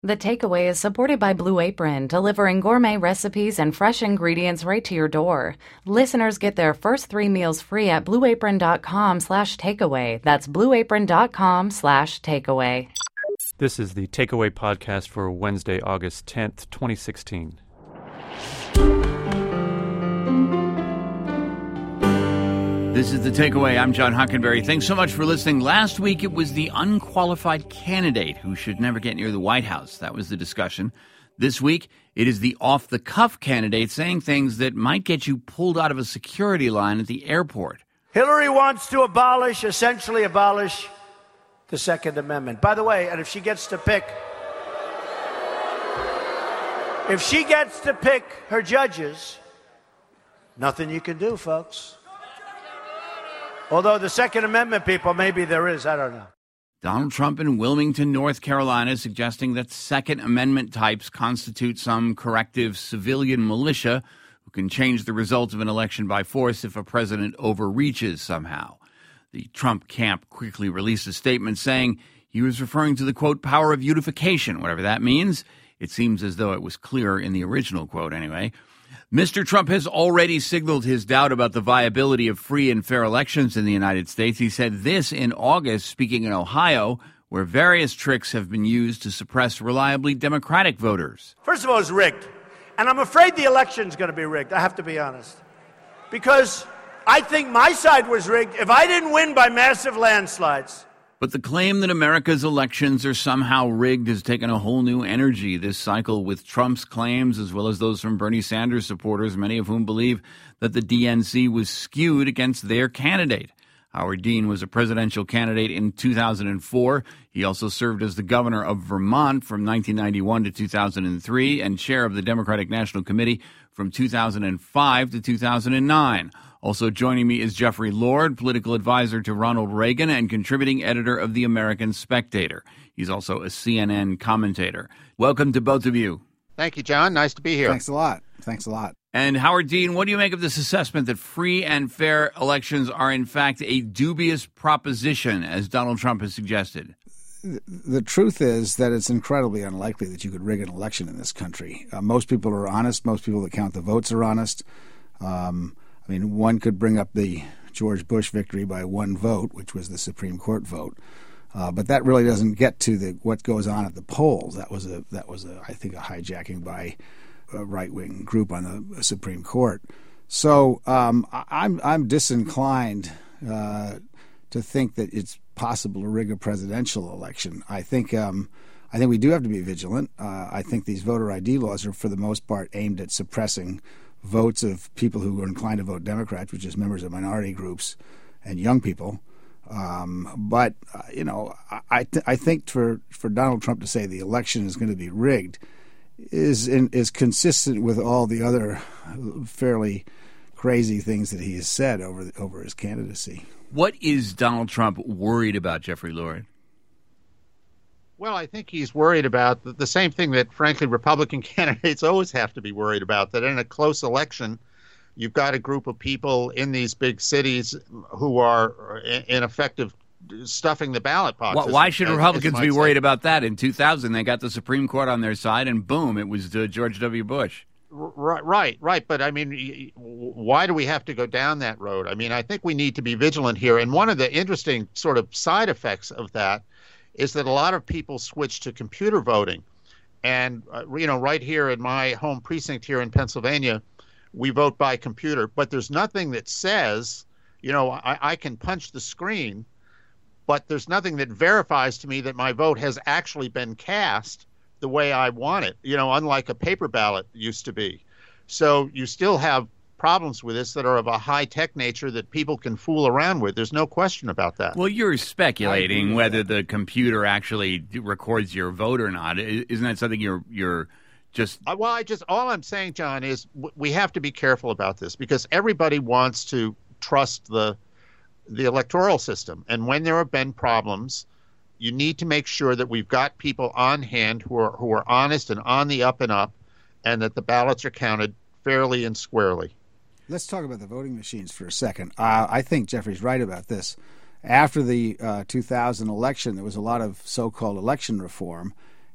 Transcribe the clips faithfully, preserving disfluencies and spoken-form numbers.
The Takeaway is supported by Blue Apron, delivering gourmet recipes and fresh ingredients right to your door. Listeners get their first three meals free at blueapron.com slash takeaway. That's blueapron.com slash takeaway. This is the Takeaway podcast for Wednesday, August tenth, twenty sixteen. This is The Takeaway. I'm John Hockenberry. Thanks so much for listening. Last week, it was the unqualified candidate who should never get near the White House. That was the discussion. This week, it is the off-the-cuff candidate saying things that might get you pulled out of a security line at the airport. Hillary wants to abolish, essentially abolish, the Second Amendment. By the way, and if she gets to pick, if she gets to pick her judges, nothing you can do, folks. Although the Second Amendment people, maybe there is, I don't know. Donald Trump in Wilmington, North Carolina, suggesting that Second Amendment types constitute some corrective civilian militia who can change the result of an election by force if a president overreaches somehow. The Trump camp quickly released a statement saying he was referring to the, quote, power of unification, whatever that means. It seems as though it was clear in the original quote anyway. Mister Trump has already signaled his doubt about the viability of free and fair elections in the United States. He said this in August, speaking in Ohio, where various tricks have been used to suppress reliably Democratic voters. First of all, it's rigged. And I'm afraid the election's going to be rigged, I have to be honest. Because I think my side was rigged if I didn't win by massive landslides. But the claim that America's elections are somehow rigged has taken a whole new energy this cycle, with Trump's claims as well as those from Bernie Sanders supporters, many of whom believe that the D N C was skewed against their candidate. Howard Dean was a presidential candidate in two thousand four. He also served as the governor of Vermont from nineteen ninety-one to two thousand three and chair of the Democratic National Committee from two thousand five to two thousand nine. Also joining me is Jeffrey Lord, political advisor to Ronald Reagan and contributing editor of The American Spectator. He's also a C N N commentator. Welcome to both of you. Thank you, John. Nice to be here. Thanks a lot. Thanks a lot. And Howard Dean, what do you make of this assessment that free and fair elections are in fact a dubious proposition, as Donald Trump has suggested? The truth is that it's incredibly unlikely that you could rig an election in this country. Uh, most people are honest. Most people that count the votes are honest. Um, I mean, one could bring up the George Bush victory by one vote, which was the Supreme Court vote, uh, but that really doesn't get to the what goes on at the polls. That was a that was a I think a hijacking by a right-wing group on the Supreme Court. So um, I'm I'm disinclined uh, to think that it's possible to rig a presidential election. I think um, I think we do have to be vigilant. Uh, I think these voter I D laws are for the most part aimed at suppressing votes of people who are inclined to vote Democrat, which is members of minority groups and young people. Um, but, uh, you know, I th- I think for, for Donald Trump to say the election is going to be rigged is in, is consistent with all the other fairly crazy things that he has said over the, over his candidacy. What is Donald Trump worried about, Jeffrey Lord? Well, I think he's worried about the, the same thing that, frankly, Republican candidates always have to be worried about, that in a close election, you've got a group of people in these big cities who are ineffective stuffing the ballot boxes. Why should as, Republicans as be worried say. about that? In two thousand, they got the Supreme Court on their side, and boom, it was uh, George W. Bush. Right, right, right. But, I mean, why do we have to go down that road? I mean, I think we need to be vigilant here. And one of the interesting sort of side effects of that is that a lot of people switch to computer voting. And, uh, you know, right here in my home precinct here in Pennsylvania, we vote by computer. But there's nothing that says, you know, I, I can punch the screen, but there's nothing that verifies to me that my vote has actually been cast the way I want it, you know, unlike a paper ballot used to be. So you still have problems with this that are of a high-tech nature that people can fool around with. There's no question about that. Well, you're speculating whether the computer actually records your vote or not. Isn't that something you're you're just... Uh, well, I just all I'm saying, John, is w- we have to be careful about this because everybody wants to trust the the electoral system. And when there have been problems, you need to make sure that we've got people on hand who are who are honest and on the up and up, and that the ballots are counted fairly and squarely. Let's talk about the voting machines for a second. Uh, I think Jeffrey's right about this. After the uh, two thousand election, there was a lot of so-called election reform,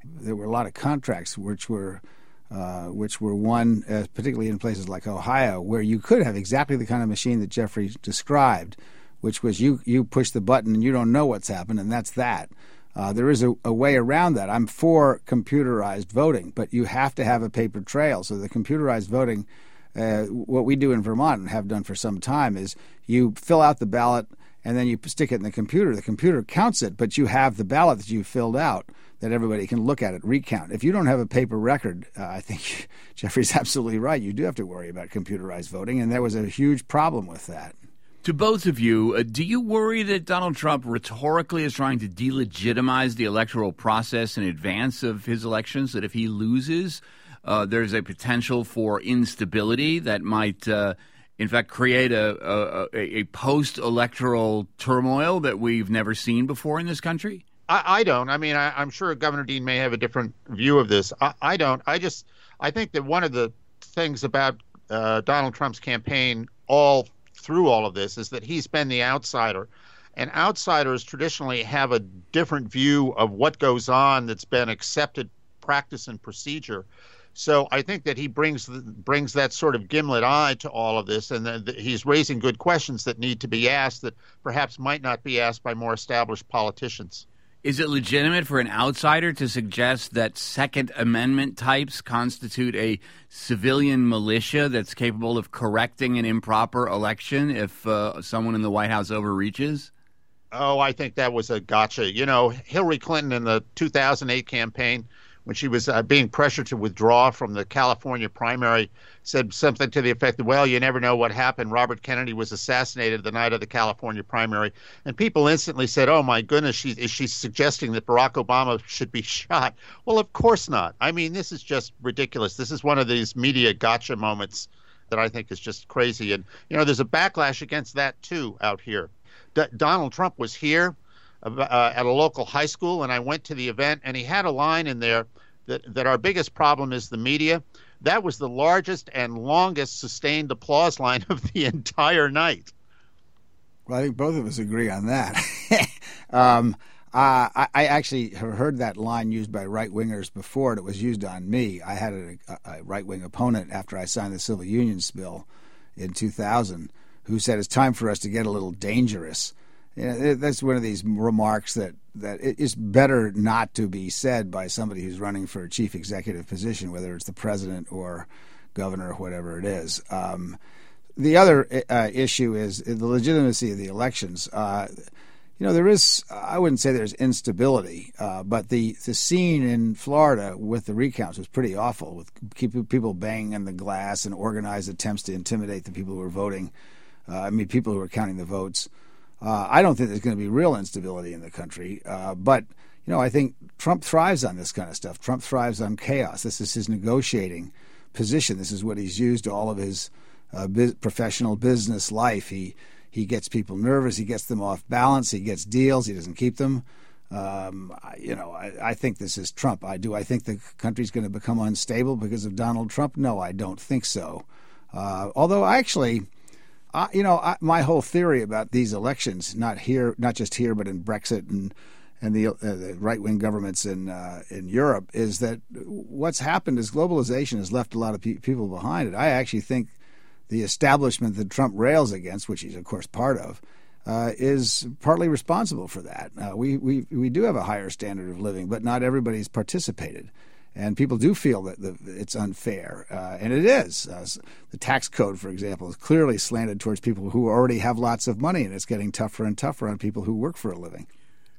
there were a lot of contracts which were uh, which were won, uh, particularly in places like Ohio, where you could have exactly the kind of machine that Jeffrey described, which was you you push the button and you don't know what's happened, and that's that. Uh, there is a, a way around that. I'm for computerized voting, but you have to have a paper trail. So the computerized voting, uh, what we do in Vermont and have done for some time, is you fill out the ballot and then you stick it in the computer. The computer counts it, but you have the ballot that you filled out that everybody can look at it, recount. If you don't have a paper record, uh, I think Jeffrey's absolutely right. You do have to worry about computerized voting, and there was a huge problem with that. To both of you, uh, do you worry that Donald Trump rhetorically is trying to delegitimize the electoral process in advance of his elections, that if he loses, uh, there's a potential for instability that might, uh, in fact, create a, a, a post-electoral turmoil that we've never seen before in this country? I, I don't. I mean, I, I'm sure Governor Dean may have a different view of this. I, I don't. I just I think that one of the things about uh, Donald Trump's campaign all through all of this is that he's been the outsider, and outsiders traditionally have a different view of what goes on that's been accepted practice and procedure. So I think that he brings brings that sort of gimlet eye to all of this, and that he's raising good questions that need to be asked that perhaps might not be asked by more established politicians. Is it legitimate for an outsider to suggest that Second Amendment types constitute a civilian militia that's capable of correcting an improper election if uh, someone in the White House overreaches? Oh, I think that was a gotcha. You know, Hillary Clinton in the two thousand eight campaign, when she was uh, being pressured to withdraw from the California primary, said something to the effect of, well, you never know what happened. Robert Kennedy was assassinated the night of the California primary. And people instantly said, oh, my goodness, she, is she suggesting that Barack Obama should be shot? Well, of course not. I mean, this is just ridiculous. This is one of these media gotcha moments that I think is just crazy. And, you know, there's a backlash against that, too, out here. D- Donald Trump was here uh, at a local high school, and I went to the event, and he had a line in there that, that our biggest problem is the media. That was the largest and longest sustained applause line of the entire night. Well, I think both of us agree on that. um, uh, I, I actually have heard that line used by right-wingers before, and it was used on me. I had a, a right-wing opponent after I signed the Civil Unions Bill in two thousand who said it's time for us to get a little dangerous. You know, that's one of these remarks that, that it is better not to be said by somebody who's running for a chief executive position, whether it's the president or governor or whatever it is. Um, the other uh, issue is the legitimacy of the elections. Uh, you know, there is, I wouldn't say there's instability, uh, but the, the scene in Florida with the recounts was pretty awful, with keep people banging on the glass and organized attempts to intimidate the people who were voting. Uh, I mean, people who were counting the votes. Uh, I don't think there's going to be real instability in the country, uh, but you know, I think Trump thrives on this kind of stuff. Trump thrives on chaos. This is his negotiating position. This is what he's used all of his uh, biz- professional business life. He he gets people nervous. He gets them off balance. He gets deals. He doesn't keep them. Um, I, you know, I, I think this is Trump. I do. I think the country's going to become unstable because of Donald Trump. No, I don't think so. Uh, although I actually. Uh, you know, I, my whole theory about these elections, not here, not just here, but in Brexit and and the, uh, the right-wing governments in uh, in Europe, is that what's happened is globalization has left a lot of pe- people behind. And I actually think the establishment that Trump rails against, which he's of course part of, uh, is partly responsible for that. Uh, we we we do have a higher standard of living, but not everybody's participated. And people do feel that the, it's unfair, uh, and it is. Uh, the tax code, for example, is clearly slanted towards people who already have lots of money, and it's getting tougher and tougher on people who work for a living.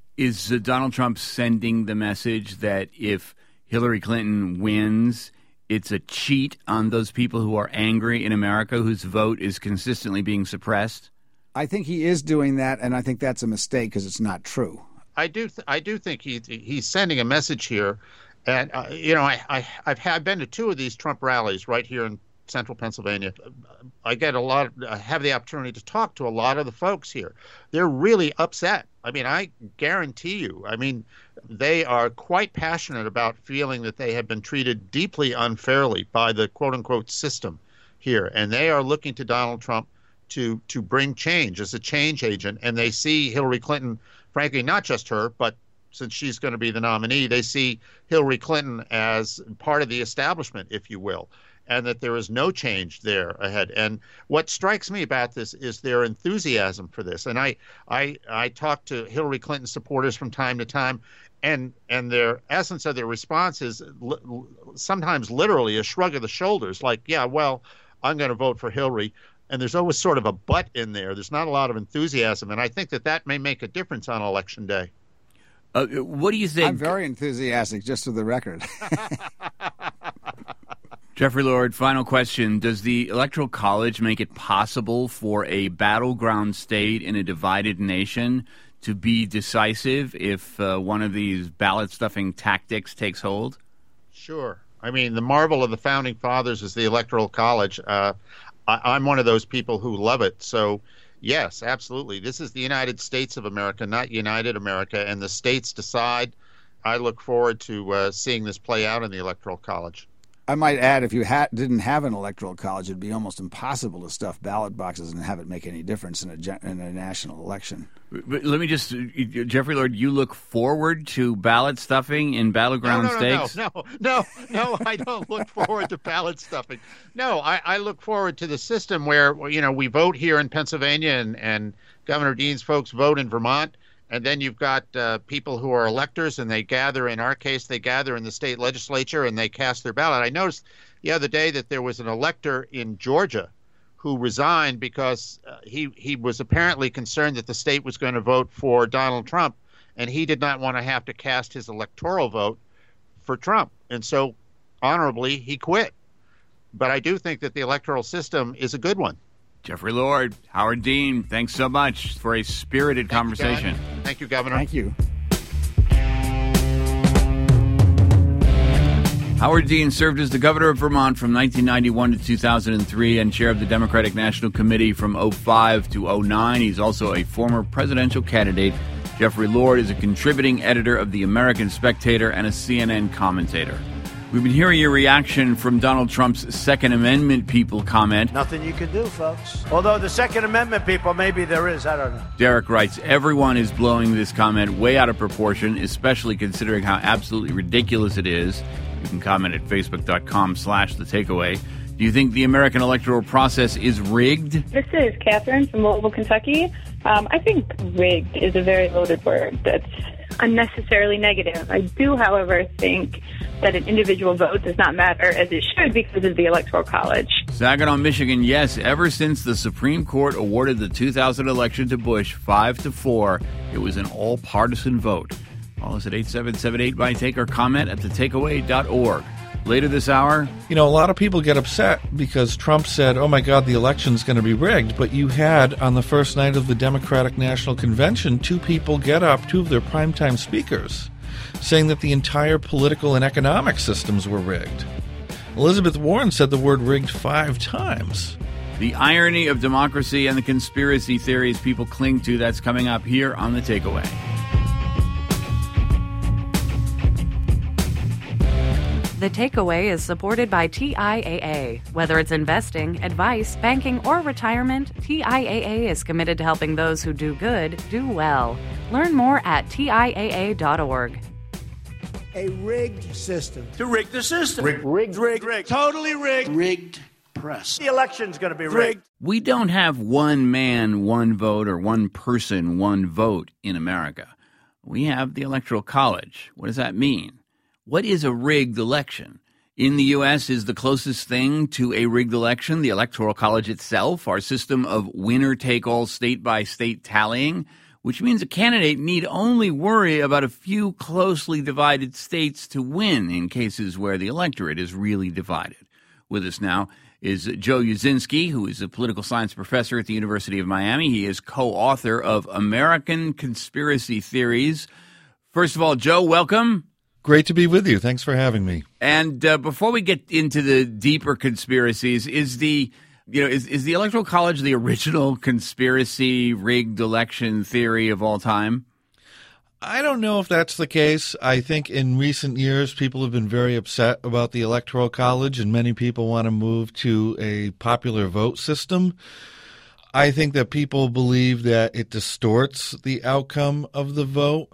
Is uh, Donald Trump sending the message that if Hillary Clinton wins, it's a cheat on those people who are angry in America, whose vote is consistently being suppressed? I think he is doing that, and I think that's a mistake because it's not true. I do. Th- I do think he he's sending a message here. And, uh, you know, I, I, I've had, been to two of these Trump rallies right here in central Pennsylvania. I get a lot, I have the opportunity to talk to a lot of the folks here. They're really upset. I mean, I guarantee you, I mean, they are quite passionate about feeling that they have been treated deeply unfairly by the quote unquote system here. And they are looking to Donald Trump to, to bring change as a change agent. And they see Hillary Clinton, frankly, not just her, but since she's going to be the nominee, they see Hillary Clinton as part of the establishment, if you will, and that there is no change there ahead. And what strikes me about this is their enthusiasm for this. And I, I, I talk to Hillary Clinton supporters from time to time, and and their essence of their response is li- sometimes literally a shrug of the shoulders, like, yeah, well, I'm going to vote for Hillary. And there's always sort of a but in there. There's not a lot of enthusiasm. And I think that that may make a difference on Election Day. Uh, what do you think? I'm very enthusiastic, just for the record. Jeffrey Lord, final question. Does the Electoral College make it possible for a battleground state in a divided nation to be decisive if uh, one of these ballot-stuffing tactics takes hold? Sure. I mean, the marvel of the Founding Fathers is the Electoral College. Uh, I, I'm one of those people who love it. So, yes, absolutely. This is the United States of America, not United America, and the states decide. I look forward to uh, seeing this play out in the Electoral College. I might add, if you ha- didn't have an electoral college, it'd be almost impossible to stuff ballot boxes and have it make any difference in a, gen- in a national election. But let me just, Jeffrey Lord, you look forward to ballot stuffing in battleground no, no, no, states? No, no, no, no, I don't look forward to ballot stuffing. No, I, I look forward to the system where, you know, we vote here in Pennsylvania and, and Governor Dean's folks vote in Vermont. And then you've got uh, people who are electors, and they gather, in our case, they gather in the state legislature and they cast their ballot. I noticed the other day that there was an elector in Georgia who resigned because uh, he, he was apparently concerned that the state was going to vote for Donald Trump, and he did not want to have to cast his electoral vote for Trump. And so, honorably, he quit. But I do think that the electoral system is a good one. Jeffrey Lord, Howard Dean, thanks so much for a spirited Thank conversation. You, Thank you, Governor. Thank you. Howard Dean served as the governor of Vermont from nineteen ninety-one to two thousand three and chair of the Democratic National Committee from oh five to oh nine. He's also a former presidential candidate. Jeffrey Lord is a contributing editor of The American Spectator and a C N N commentator. We've been hearing your reaction from Donald Trump's Second Amendment people comment. Nothing you can do, folks. Although the Second Amendment people, maybe there is. I don't know. Derek writes, everyone is blowing this comment way out of proportion, especially considering how absolutely ridiculous it is. You can comment at facebook.com slash the takeaway. Do you think the American electoral process is rigged? This is Catherine from Louisville, Kentucky. Um, I think rigged is a very loaded word that's unnecessarily negative. I do, however, think that an individual vote does not matter as it should because of the Electoral College. Saginaw, Michigan, yes, ever since the Supreme Court awarded the two thousand election to Bush five to four, it was an all-partisan vote. Call us at eight seven seven eight by take or comment at the takeaway dot org. Later this hour, you know, a lot of people get upset because Trump said, oh, my God, the election's going to be rigged. But you had, on the first night of the Democratic National Convention, two people get up, two of their primetime speakers, saying that the entire political and economic systems were rigged. Elizabeth Warren said the word rigged five times. The irony of democracy and the conspiracy theories people cling to, that's coming up here on The Takeaway. The Takeaway is supported by T I A A. Whether it's investing, advice, banking, or retirement, T I A A is committed to helping those who do good do well. Learn more at T I A A dot org. A rigged system. To rig the system. Rigged. Rigged. Rigged. rigged. Totally rigged. Rigged press. The election's going to be rigged. We don't have one man, one vote, or one person, one vote in America. We have the Electoral College. What does that mean? What is a rigged election? In the U S, is the closest thing to a rigged election the Electoral College itself, our system of winner-take-all state-by-state tallying, which means a candidate need only worry about a few closely divided states to win in cases where the electorate is really divided. With us now is Joe Uszynski, who is a political science professor at the University of Miami. He is co-author of American Conspiracy Theories. First of all, Joe, welcome. Great to be with you. Thanks for having me. And uh, before we get into the deeper conspiracies, is the you know is, is the Electoral College the original conspiracy rigged election theory of all time? I don't know if that's the case. I think in recent years, people have been very upset about the Electoral College, and many people want to move to a popular vote system. I think that people believe that it distorts the outcome of the vote.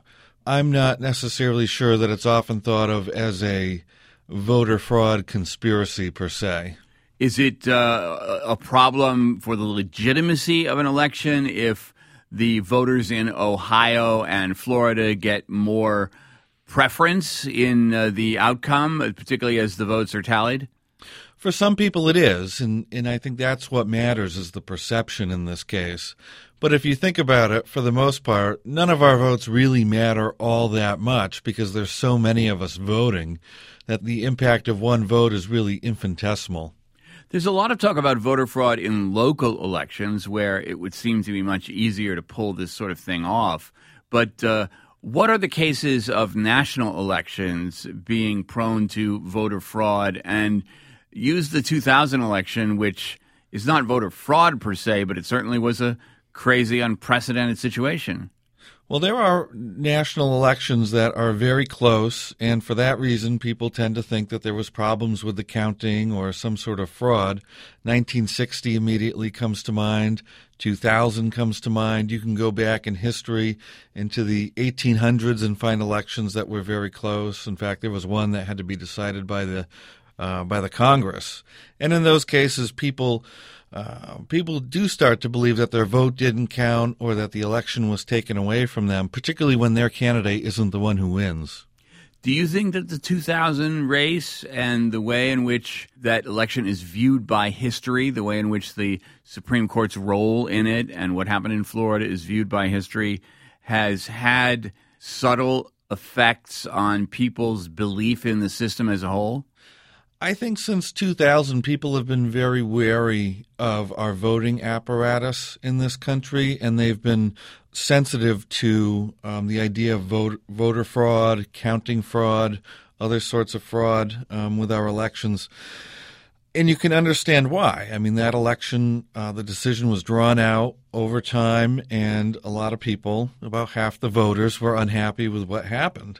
I'm not necessarily sure that it's often thought of as a voter fraud conspiracy per se. Is it uh, a problem for the legitimacy of an election if the voters in Ohio and Florida get more preference in uh, the outcome, particularly as the votes are tallied? For some people it is, and, and I think that's what matters is the perception in this case. But if you think about it, for the most part, none of our votes really matter all that much because there's so many of us voting that the impact of one vote is really infinitesimal. There's a lot of talk about voter fraud in local elections where it would seem to be much easier to pull this sort of thing off. But uh, what are the cases of national elections being prone to voter fraud? And use the two thousand election, which is not voter fraud per se, but it certainly was a crazy, unprecedented situation. Well, there are national elections that are very close, and for that reason, people tend to think that there was problems with the counting or some sort of fraud. nineteen sixty immediately comes to mind. two thousand comes to mind. You can go back in history into the eighteen hundreds and find elections that were very close. In fact, there was one that had to be decided by the uh, by the Congress. And in those cases, people Uh, people do start to believe that their vote didn't count or that the election was taken away from them, particularly when their candidate isn't the one who wins. Do you think that the two thousand race and the way in which that election is viewed by history, the way in which the Supreme Court's role in it and what happened in Florida is viewed by history, has had subtle effects on people's belief in the system as a whole? I think since two thousand, people have been very wary of our voting apparatus in this country, and they've been sensitive to um, the idea of vote, voter fraud, counting fraud, other sorts of fraud um, with our elections. And you can understand why. I mean, that election, uh, the decision was drawn out over time, and a lot of people, about half the voters, were unhappy with what happened.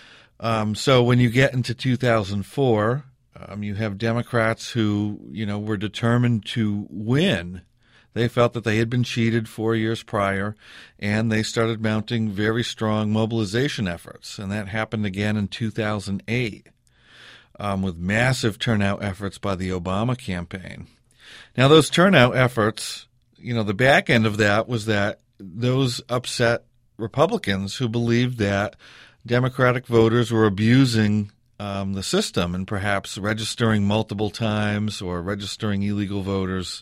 Um, so when you get into two thousand four, Um, you have Democrats who, you know, were determined to win. They felt that they had been cheated four years prior, and they started mounting very strong mobilization efforts. And that happened again in two thousand eight um, with massive turnout efforts by the Obama campaign. Now, those turnout efforts, you know, the back end of that was that those upset Republicans who believed that Democratic voters were abusing Um, the system and perhaps registering multiple times or registering illegal voters.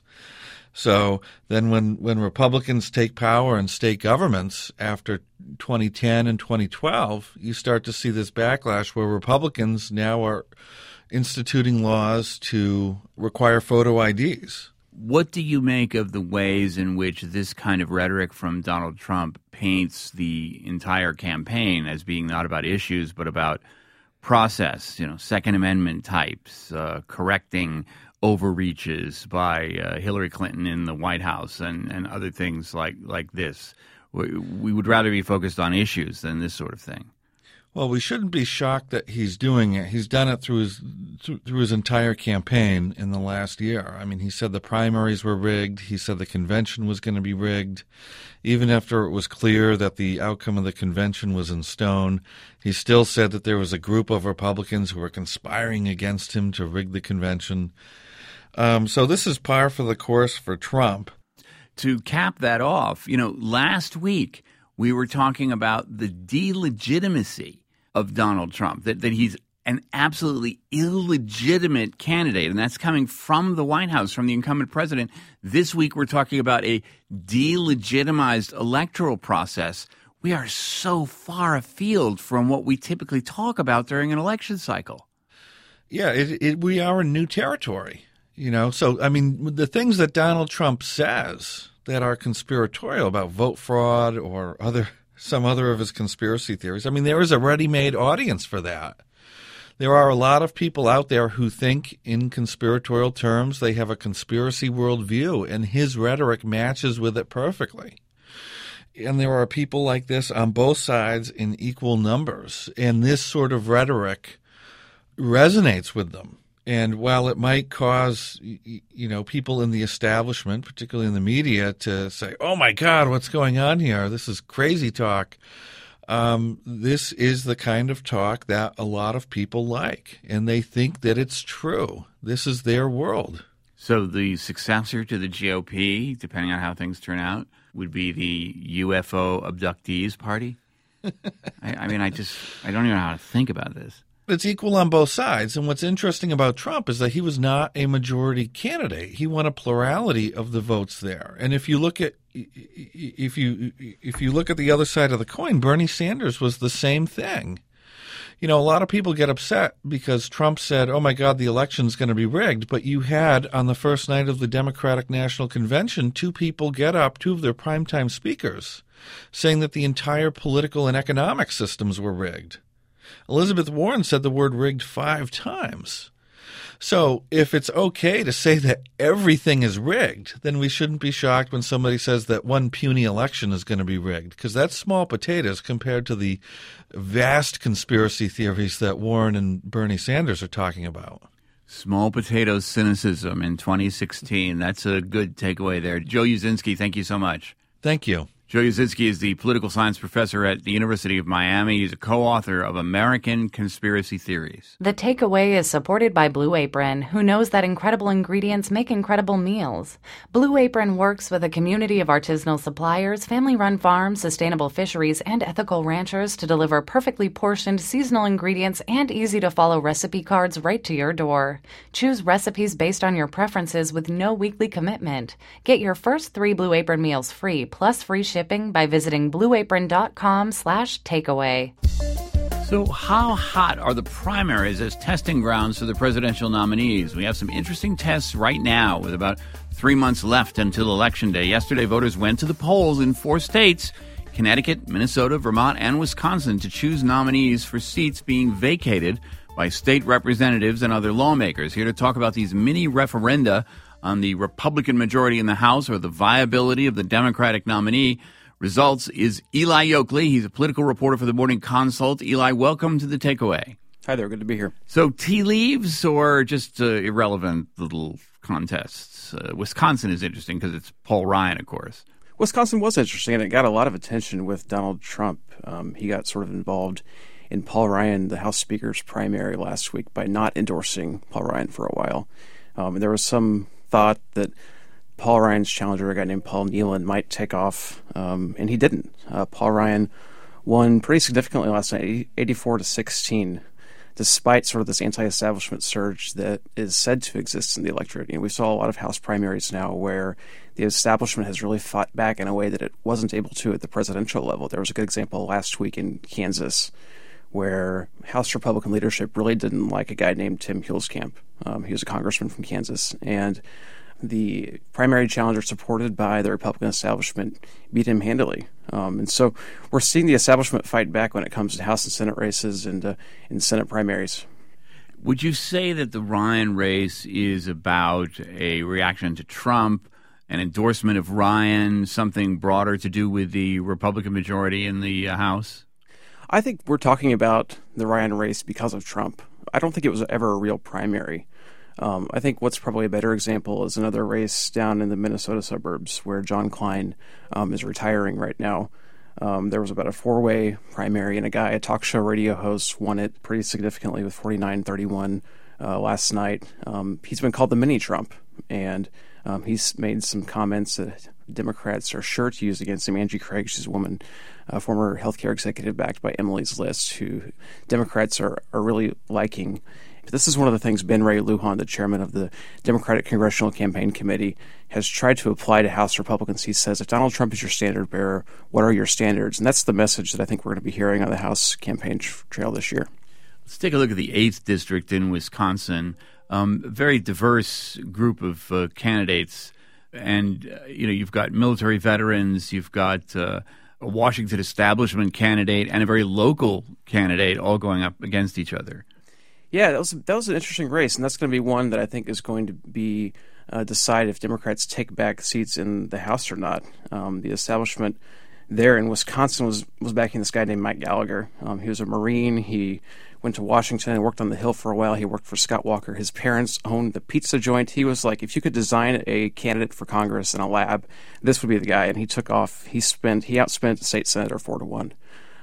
So then when, when Republicans take power in state governments after twenty ten and twenty twelve, you start to see this backlash where Republicans now are instituting laws to require photo I Ds. What do you make of the ways in which this kind of rhetoric from Donald Trump paints the entire campaign as being not about issues but about process, you know, Second Amendment types, uh, correcting overreaches by uh, Hillary Clinton in the White House and, and other things like, like this? We, we would rather be focused on issues than this sort of thing. Well, we shouldn't be shocked that he's doing it. He's done it through his through his entire campaign in the last year. I mean, he said the primaries were rigged. He said the convention was going to be rigged. Even after it was clear that the outcome of the convention was in stone, he still said that there was a group of Republicans who were conspiring against him to rig the convention. Um, so this is par for the course for Trump. To cap that off, you know, last week we were talking about the delegitimacy of Donald Trump, that, that he's an absolutely illegitimate candidate, and that's coming from the White House, from the incumbent president. This week we're talking about a delegitimized electoral process. We are so far afield from what we typically talk about during an election cycle. Yeah, it, it, we are in new territory, you know. So, I mean, the things that Donald Trump says that are conspiratorial about vote fraud or other some other of his conspiracy theories. I mean, there is a ready-made audience for that. There are a lot of people out there who think in conspiratorial terms. They have a conspiracy worldview, and his rhetoric matches with it perfectly. And there are people like this on both sides in equal numbers, and this sort of rhetoric resonates with them. And while it might cause, you know, people in the establishment, particularly in the media, to say, oh, my God, what's going on here? This is crazy talk. Um, this is the kind of talk that a lot of people like, and they think that it's true. This is their world. So the successor to the G O P, depending on how things turn out, would be the U F O abductees party? I, I mean, I just, I don't even know how to think about this. It's equal on both sides. And what's interesting about Trump is that he was not a majority candidate. He won a plurality of the votes there. And if you look at if you if you look at the other side of the coin, Bernie Sanders was the same thing. You know, a lot of people get upset because Trump said, oh, my God, the election's going to be rigged. But you had on the first night of the Democratic National Convention, two people get up, two of their primetime speakers, saying that the entire political and economic systems were rigged. Elizabeth Warren said the word rigged five times. So if it's okay to say that everything is rigged, then we shouldn't be shocked when somebody says that one puny election is going to be rigged, because that's small potatoes compared to the vast conspiracy theories that Warren and Bernie Sanders are talking about. Small potatoes cynicism in twenty sixteen. That's a good takeaway there. Joe Uszynski, thank you so much. Thank you. Joe Uszynski is the political science professor at the University of Miami. He's a co-author of American Conspiracy Theories. The Takeaway is supported by Blue Apron, who knows that incredible ingredients make incredible meals. Blue Apron works with a community of artisanal suppliers, family-run farms, sustainable fisheries, and ethical ranchers to deliver perfectly portioned seasonal ingredients and easy-to-follow recipe cards right to your door. Choose recipes based on your preferences with no weekly commitment. Get your first three Blue Apron meals free, plus free shipping. Shipping by visiting blueapron.com slash takeaway. So how hot are the primaries as testing grounds for the presidential nominees? We have some interesting tests right now with about three months left until Election Day. Yesterday, voters went to the polls in four states, Connecticut, Minnesota, Vermont, and Wisconsin, to choose nominees for seats being vacated by state representatives and other lawmakers. Here to talk about these mini referenda on the Republican majority in the House or the viability of the Democratic nominee results is Eli Yokley. He's a political reporter for the Morning Consult. Eli, welcome to the Takeaway. Hi there. Good to be here. So tea leaves or just uh, irrelevant little contests? Uh, Wisconsin is interesting because it's Paul Ryan, of course. Wisconsin was interesting, and it got a lot of attention with Donald Trump. Um, he got sort of involved in Paul Ryan, the House Speaker's primary last week, by not endorsing Paul Ryan for a while. Um, and there was some thought that Paul Ryan's challenger, a guy named Paul Nealon, might take off, um, and he didn't. Uh, Paul Ryan won pretty significantly last night, eighty-four to sixteen, despite sort of this anti-establishment surge that is said to exist in the electorate. You know, we saw a lot of House primaries now where the establishment has really fought back in a way that it wasn't able to at the presidential level. There was a good example last week in Kansas where House Republican leadership really didn't like a guy named Tim Huelskamp. Um, he was a congressman from Kansas, and the primary challenger supported by the Republican establishment beat him handily. Um, and so we're seeing the establishment fight back when it comes to House and Senate races and uh, in Senate primaries. Would you say that the Ryan race is about a reaction to Trump, an endorsement of Ryan, something broader to do with the Republican majority in the uh, House? I think we're talking about the Ryan race because of Trump. I don't think it was ever a real primary. Um, I think what's probably a better example is another race down in the Minnesota suburbs where John Klein um, is retiring right now. Um, there was about a four-way primary, and a guy, a talk show radio host, won it pretty significantly with forty-nine thirty-one uh, last night. Um, he's been called the mini-Trump, and um, he's made some comments that Democrats are sure to use against him. Angie Craig, she's a woman, a former healthcare executive backed by Emily's List, who Democrats are, are really liking. This is one of the things Ben Ray Lujan, the chairman of the Democratic Congressional Campaign Committee, has tried to apply to House Republicans. He says, if Donald Trump is your standard bearer, what are your standards? And that's the message that I think we're going to be hearing on the House campaign trail this year. Let's take a look at the eighth District in Wisconsin. Um, a very diverse group of uh, candidates. And, uh, you know, you've got military veterans, you've got uh, a Washington establishment candidate, and a very local candidate all going up against each other. Yeah, that was that was an interesting race, and that's going to be one that I think is going to be uh, decide if Democrats take back seats in the House or not. Um, the establishment there in Wisconsin was was backing this guy named Mike Gallagher. Um, he was a Marine. He went to Washington and worked on the Hill for a while. He worked for Scott Walker. His parents owned the pizza joint. He was like, if you could design a candidate for Congress in a lab, this would be the guy. And he took off. He spent he outspent the state senator four to one.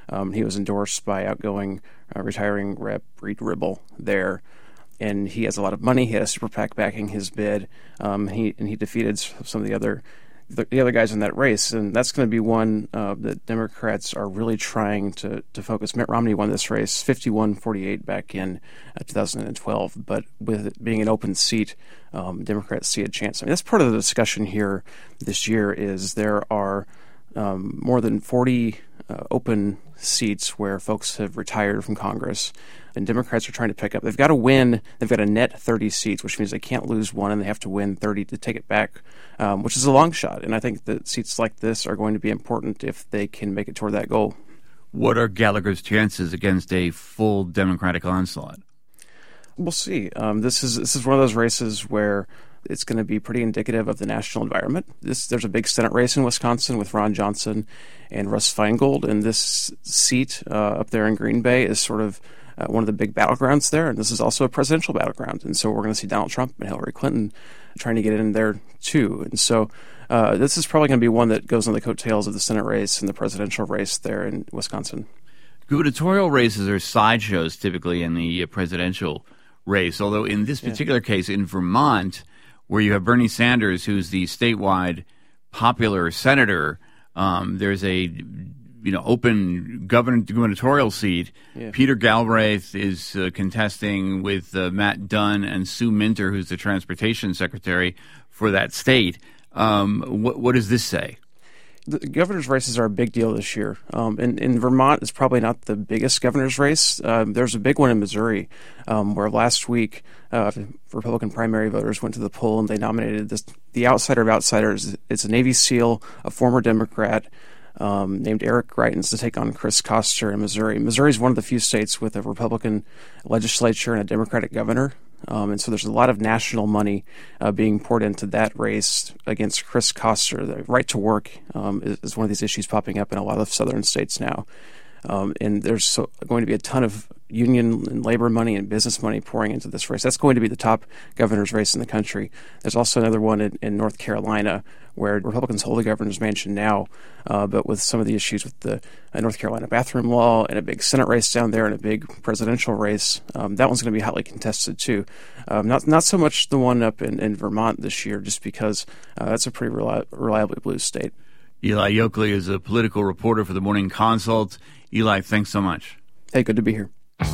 Um, he was endorsed by outgoing uh, retiring Rep Reed Ribble there. And he has a lot of money. He had a super PAC backing his bid. Um, he and he defeated some of the other the, the other guys in that race, and that's going to be one uh, that Democrats are really trying to, to focus. Mitt Romney won this race fifty-one forty-eight back in uh, two thousand twelve, but with it being an open seat, um, Democrats see a chance. I mean, that's part of the discussion here this year is there are um, more than forty uh, open seats where folks have retired from Congress, and Democrats are trying to pick up. They've got to win. They've got a net thirty seats, which means they can't lose one, and they have to win thirty to take it back, um, which is a long shot. And I think that seats like this are going to be important if they can make it toward that goal. What are Gallagher's chances against a full Democratic onslaught? We'll see. Um, this is this is one of those races where it's going to be pretty indicative of the national environment. This, there's a big Senate race in Wisconsin with Ron Johnson and Russ Feingold, and this seat uh, up there in Green Bay is sort of uh, one of the big battlegrounds there, and this is also a presidential battleground. And so we're going to see Donald Trump and Hillary Clinton trying to get in there too. And so uh, this is probably going to be one that goes on the coattails of the Senate race and the presidential race there in Wisconsin. Gubernatorial races are sideshows typically in the presidential race, although in this particular yeah. case in Vermont, where you have Bernie Sanders, who's the statewide popular senator, um, there's a you know open govern- gubernatorial seat. Yeah. Peter Galbraith is uh, contesting with uh, Matt Dunn and Sue Minter, who's the transportation secretary for that state. Um, what, what does this say? The governor's races are a big deal this year. Um, in, in Vermont, it's probably not the biggest governor's race. Um, there's a big one in Missouri, um, where last week uh, Republican primary voters went to the poll and they nominated this, the outsider of outsiders. It's a Navy SEAL, a former Democrat, um, named Eric Greitens to take on Chris Koster in Missouri. Missouri is one of the few states with a Republican legislature and a Democratic governor. Um, and so there's a lot of national money uh, being poured into that race against Chris Koster. The right to work um, is, is one of these issues popping up in a lot of southern states now. Um, and there's so, going to be a ton of union and labor money and business money pouring into this race. That's going to be the top governor's race in the country. There's also another one in, in North Carolina where Republicans hold the governor's mansion now, uh, but with some of the issues with the uh, North Carolina bathroom law and a big Senate race down there and a big presidential race, um, that one's going to be hotly contested too. Um, not not so much the one up in, in Vermont this year, just because uh, that's a pretty reli- reliably blue state. Eli Yokley is a political reporter for the Morning Consult. Eli, thanks so much. Hey, good to be here.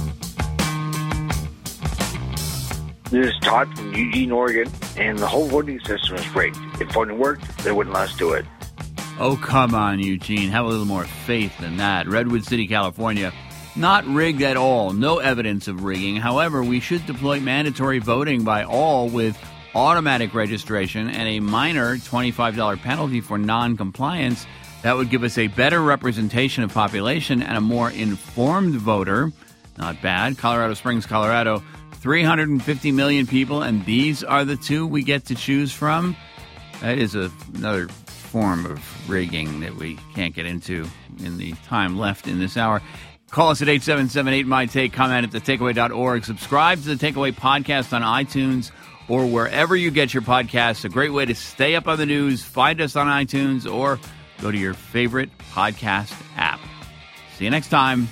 This is Todd from Eugene, Oregon, and the whole voting system is rigged. If voting worked, they wouldn't let us do it. Oh, come on, Eugene. Have a little more faith than that. Redwood City, California, not rigged at all. No evidence of rigging. However, we should deploy mandatory voting by all with automatic registration and a minor twenty-five dollars penalty for non-compliance. That would give us a better representation of population and a more informed voter. Not bad. Colorado Springs, Colorado, three hundred fifty million people, and these are the two we get to choose from. That is a, another form of rigging that we can't get into in the time left in this hour. Call us at eight seven seven eight, M Y T A K E, comment at the takeaway dot org. Subscribe to the Takeaway podcast on iTunes or wherever you get your podcasts. A great way to stay up on the news. Find us on iTunes or go to your favorite podcast app. See you next time.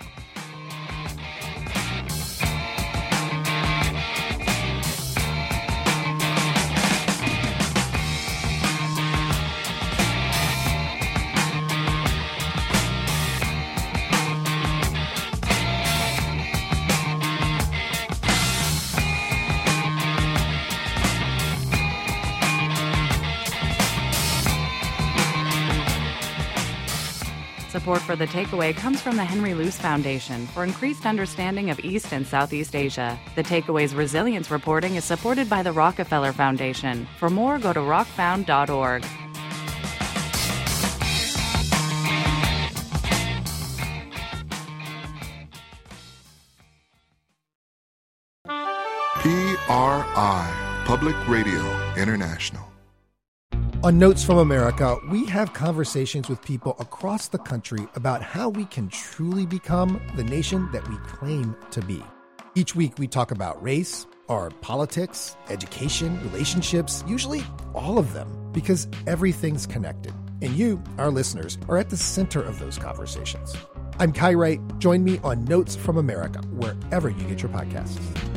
Support for The Takeaway comes from the Henry Luce Foundation for increased understanding of East and Southeast Asia. The Takeaway's resilience reporting is supported by the Rockefeller Foundation. For more, go to rock found dot org. P R I, Public Radio International. On Notes from America, we have conversations with people across the country about how we can truly become the nation that we claim to be. Each week, we talk about race, our politics, education, relationships, usually all of them, because everything's connected. And you, our listeners, are at the center of those conversations. I'm Kai Wright. Join me on Notes from America, wherever you get your podcasts.